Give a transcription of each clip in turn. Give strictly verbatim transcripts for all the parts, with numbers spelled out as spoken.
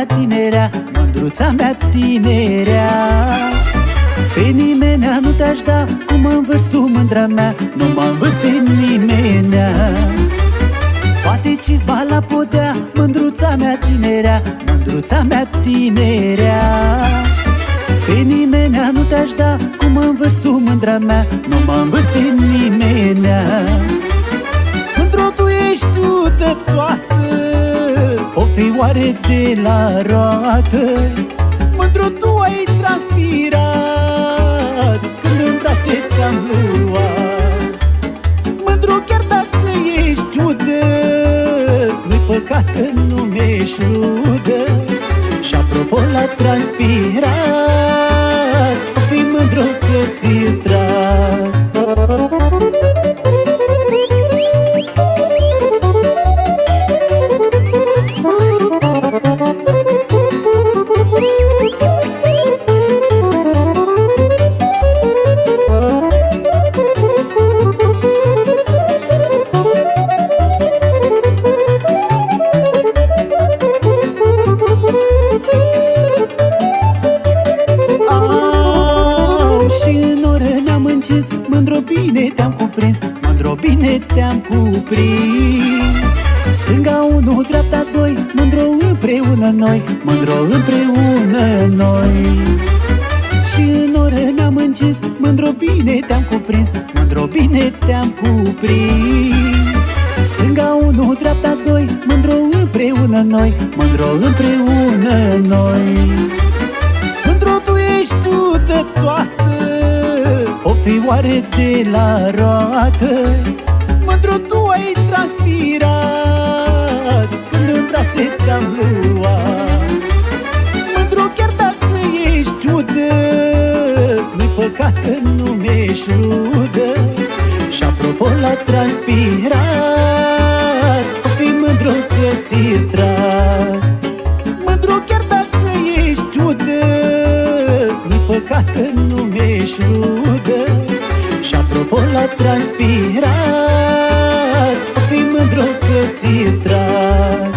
mea tinerea, mândruța mea tinerea. Pe nimeni nu te-aș da cum mă învârți tu, mândra mea, nu mă învârt pe nimenea. Poate cizma la podea, mândruța mea tinerea, mândruța mea tinerea. Pe nimeni nu te-aș da cum mă învârți tu, mândra mea, nu mă învârt pe nimenea. Mândru tu ești tu de toată, o fioare de la roată. Mândru tu ai transpirat când în brațe te-am luat. Mândru chiar dacă ești udă, nu-i păcat că nu mi-ești rudă. Și apropo la transpirat, o fi mândru că ți-s drag. Mândru bine te-am cuprins, mândru bine te-am cuprins. Stânga unu, dreapta doi, mândru împreună noi, mândru împreună noi. Și în ore ne-am încins, mândru bine te-am cuprins, mândru bine te-am cuprins. Stânga unu, dreapta doi, mândru împreună noi, mândru împreună noi. Mândru tu ești tu de toată, o fioare de la roată. Mândru tu ai transpirat când în brațe te-am luat. Mândru chiar dacă ești udă, nu-i păcat că nu mi-ești rudă. Și apropo la transpirat, o fi mândru că ți-s drag. Mândru chiar dacă ești udă, nu-i păcat că nu mi-ești rudă. Și apropo la transpirat, o fi mândru că ți-s drag.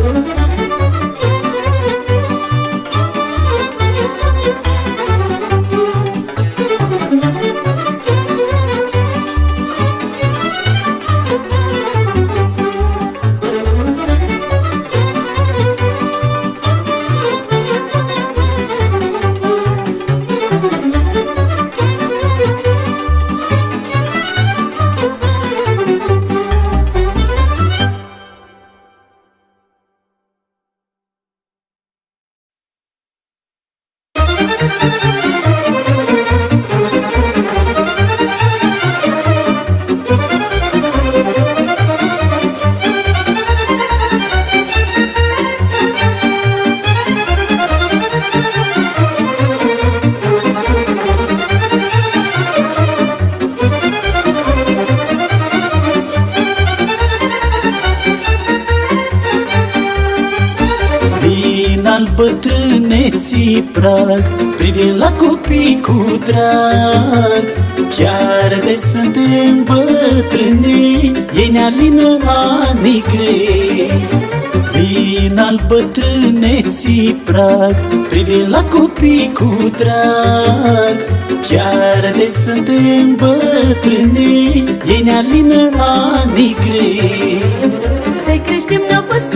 Bătrâneții prag, privind la copii cu drag. Chiar de suntem bătrâni, ei ne alină anii grei. Din al bătrâneții prag, privind la copii cu drag. Chiar de suntem bătrâni, ei ne alină anii grei. Să-i creștem n-a fost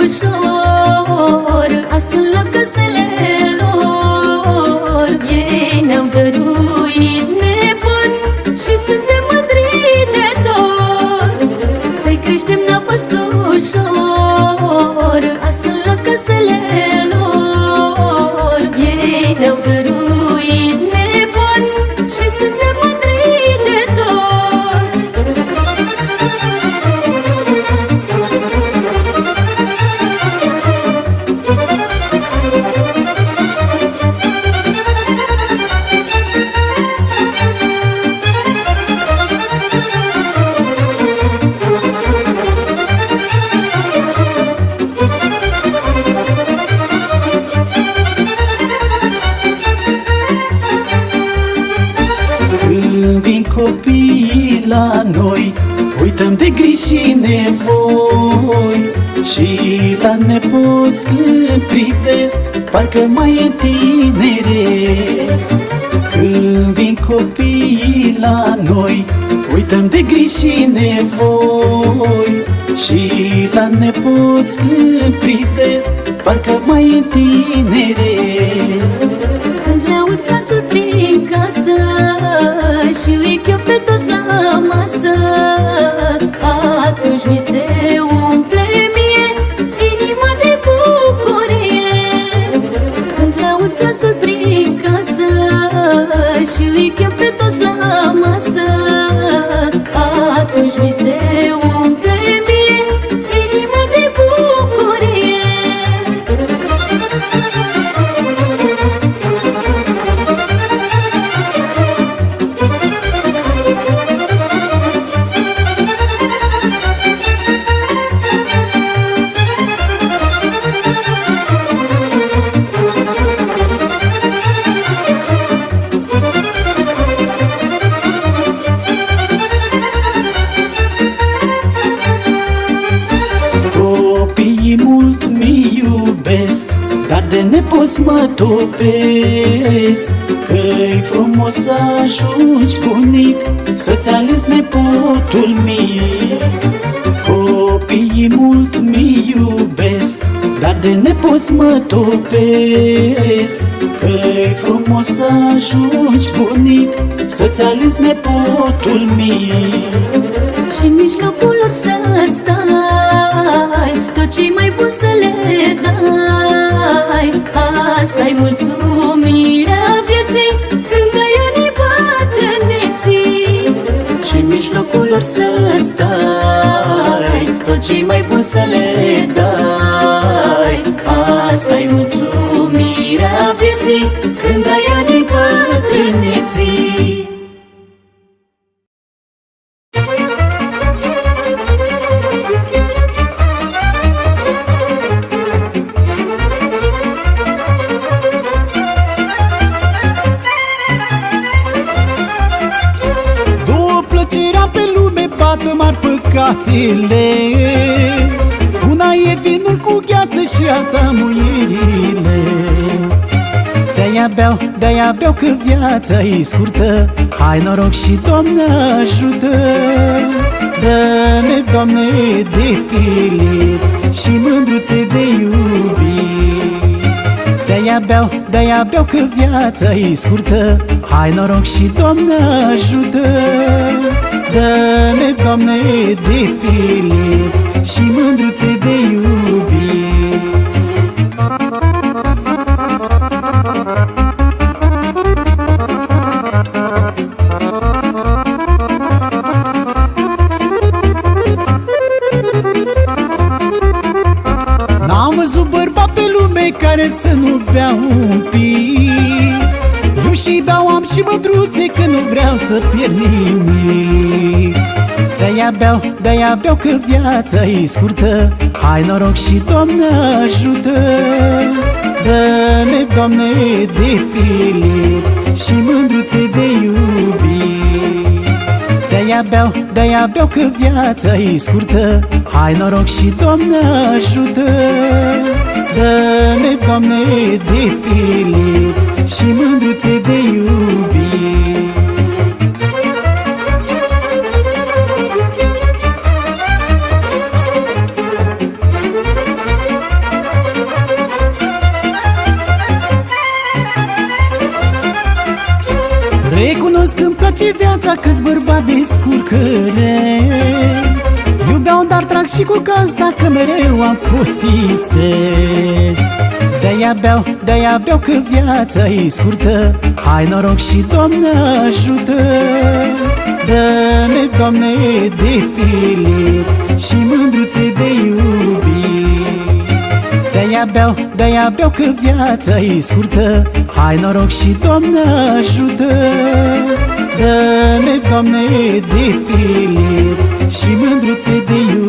ușor, astfel la casele lor. Ei ne-au dăruit nepoți și suntem mândri de toți. Să-i creștem n-a fost ușor, astfel la casele lor. Ei ne-au dăruit nepoți și suntem mândri de toți. Copiii la noi Uităm de griji și nevoi și la nepoți când privesc, parcă mai întineresc. Când vin copiii la noi, uităm de griji și nevoi și la nepoți când privesc, parcă mai întineresc. Când le aud glasul prin casă și îi chep pe toți la masă, atunci mi se umple mie inima de bucurie. Când le aud glasul prin casă și îi chep pe toți la masă, atunci mi se umple mie inima de bucurie. Mult mi iubesc, dar de nepoți mă topesc. Că-i frumos să ajungi bunic, să-ți ales nepotul mic. Copiii mult mi iubesc, dar de nepoți mă topesc. Că-i frumos să ajungi bunic, să-ți ales nepotul mic. Și în mijlocul lor să stai, tot ce-i mai bun să le dai. Asta-i mulțumirea vieții, când ai anii bătrâneții. Și în mijlocul lor să stai, tot ce-i mai bun să le dai. Asta-i mulțumirea vieții, când ai anii bătrâneții. Bată mari păcatele, una e vinul cu gheață și alta muierile. De-aia beau, de-aia beau că viața-i scurtă, hai noroc și Doamne ajută. Dă-ne, Doamne, de pilit și mândruțe de iubit. De-aia beau, de-aia beau că viața-i scurtă, hai noroc și Doamne ajută. Dă-ne, Doamne, de pilit și mândruțe de iubit. N-am văzut bărbat pe lume care să nu bea un pic. Eu și beau, am și mândruțe, că nu vreau să pierd nimic. De-aia beau, de-aia beau că viața-i scurtă, hai noroc și Doamne ajută. Dă-ne, Doamne, de pilit și mândruțe de iubit. De-aia beau, de-aia beau că viața-i scurtă, hai noroc și Doamne ajută. Dă-ne, Doamne, de pilit și mândruțe de iubit. Recunosc că-mi place viața, că-s bărbat de scurcăreț. Iubeau, dar trag și cu casa, că mereu am fost isteț. De-aia beau, de-aia beau că viața-i scurtă, hai noroc și Doamne ajută. Dă-ne, Doamne, de pilit și mândruțe de iubit. De-aia beau, de-aia beau că viața-i scurtă, hai noroc și Doamne ajută. Dă-ne, Doamne, de pilit și mândruțe de iubit.